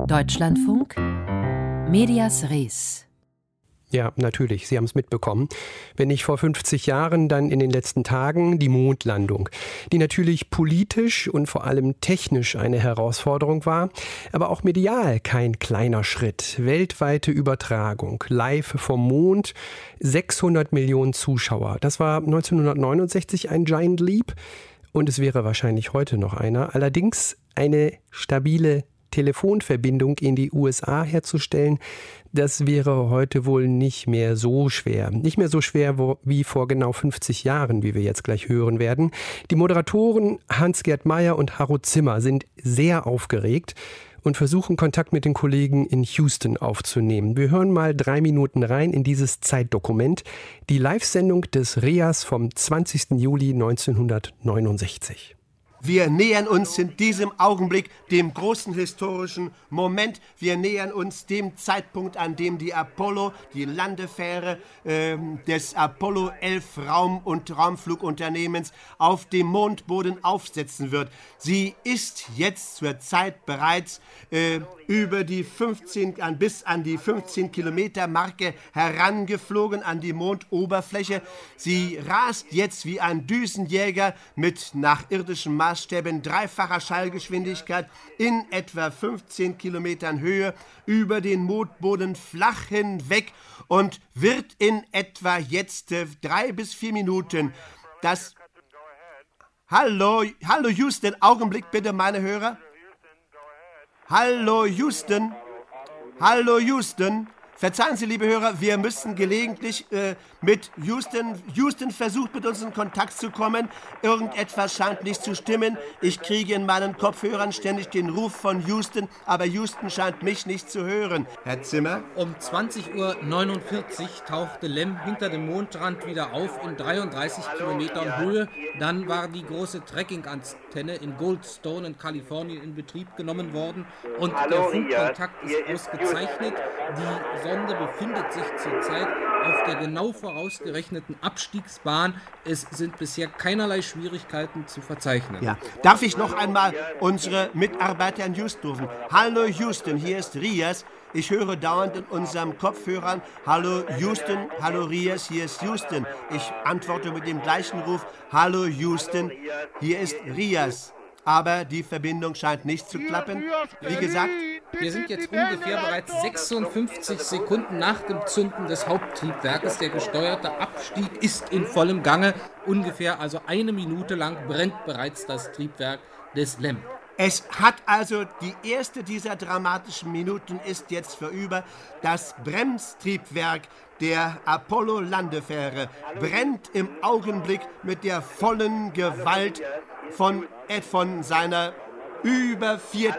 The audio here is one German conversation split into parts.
Deutschlandfunk Medias Res. Ja, natürlich, Sie haben es mitbekommen. Wenn nicht vor 50 Jahren, dann in den letzten Tagen die Mondlandung, die natürlich politisch und vor allem technisch eine Herausforderung war, aber auch medial kein kleiner Schritt. Weltweite Übertragung, live vom Mond, 600 Millionen Zuschauer. Das war 1969 ein Giant Leap und es wäre wahrscheinlich heute noch einer. Allerdings eine stabile Telefonverbindung in die USA herzustellen, das wäre heute wohl nicht mehr so schwer. Nicht mehr so schwer wie vor genau 50 Jahren, wie wir jetzt gleich hören werden. Die Moderatoren Hans-Gerd Meyer und Harro Zimmer sind sehr aufgeregt und versuchen Kontakt mit den Kollegen in Houston aufzunehmen. Wir hören mal 3 Minuten rein in dieses Zeitdokument. Die Live-Sendung des RIAS vom 20. Juli 1969. Wir nähern uns in diesem Augenblick dem großen historischen Moment. Wir nähern uns dem Zeitpunkt, an dem die Apollo, die Landefähre des Apollo 11 Raum- und Raumflugunternehmens auf dem Mondboden aufsetzen wird. Sie ist jetzt zur Zeit bereits über die 15, bis an die 15 Kilometer Marke herangeflogen an die Mondoberfläche. Sie rast jetzt wie ein Düsenjäger mit nach irdischem Maßstäben dreifacher Schallgeschwindigkeit in etwa 15 Kilometern Höhe über den Mondboden flach hinweg und wird in etwa jetzt 3 bis 4 Minuten das... Hallo Houston, Augenblick bitte, meine Hörer. Hallo Houston. Hallo Houston. Verzeihen Sie, liebe Hörer, wir müssen gelegentlich mit Houston versucht, mit uns in Kontakt zu kommen. Irgendetwas scheint nicht zu stimmen. Ich kriege in meinen Kopfhörern ständig den Ruf von Houston, aber Houston scheint mich nicht zu hören. Herr Zimmer? Um 20:49 Uhr tauchte Lem hinter dem Mondrand wieder auf in 33 Kilometern Höhe. Dann war die große Tracking-Antenne in Goldstone in Kalifornien in Betrieb genommen worden und der Funkkontakt ist ausgezeichnet. Die Sonde befindet sich zurzeit auf der genau vorausgerechneten Abstiegsbahn. Es sind bisher keinerlei Schwierigkeiten zu verzeichnen. Ja. Darf ich noch einmal unsere Mitarbeiter in Houston rufen? Hallo Houston, hier ist Rias. Ich höre dauernd in unserem Kopfhörern, hallo Houston, hallo Rias, hier ist Houston. Ich antworte mit dem gleichen Ruf, hallo Houston, hier ist Rias. Aber die Verbindung scheint nicht zu klappen. Wie gesagt, wir sind jetzt ungefähr bereits 56 Sekunden nach dem Zünden des Haupttriebwerkes. Der gesteuerte Abstieg ist in vollem Gange. Ungefähr also 1 Minute lang brennt bereits das Triebwerk des LEM. Es hat also die erste dieser dramatischen Minuten ist jetzt vorüber. Das Bremstriebwerk der Apollo-Landefähre brennt im Augenblick mit der vollen Gewalt von seiner über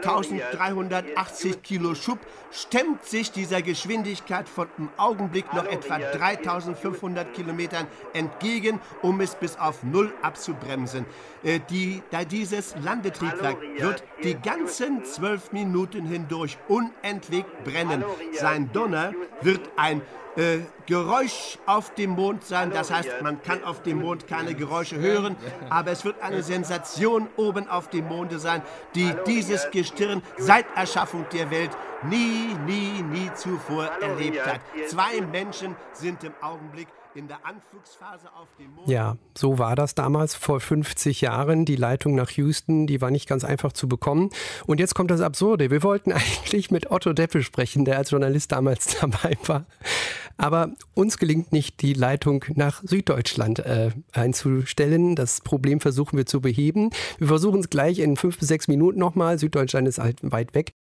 4.380 Kilo Schub, stemmt sich dieser Geschwindigkeit von im Augenblick noch etwa 3.500 Kilometern entgegen, um es bis auf Null abzubremsen. Dieses Landetriebwerk wird die ganzen 12 Minuten hindurch unentwegt brennen. Sein Donner wird ein Geräusch auf dem Mond sein, das heißt, man kann auf dem Mond keine Geräusche hören, aber es wird eine Sensation oben auf dem Monde sein, die dieses Gestirn seit Erschaffung der Welt nie zuvor erlebt hat. 2 Menschen sind im Augenblick in der Anflugsphase auf dem Mond. Ja, so war das damals vor 50 Jahren. Die Leitung nach Houston, die war nicht ganz einfach zu bekommen. Und jetzt kommt das Absurde. Wir wollten eigentlich mit Otto Deppe sprechen, der als Journalist damals dabei war. Aber uns gelingt nicht, die Leitung nach Süddeutschland einzustellen. Das Problem versuchen wir zu beheben. Wir versuchen es gleich in 5 bis 6 Minuten nochmal. Süddeutschland ist halt weit weg.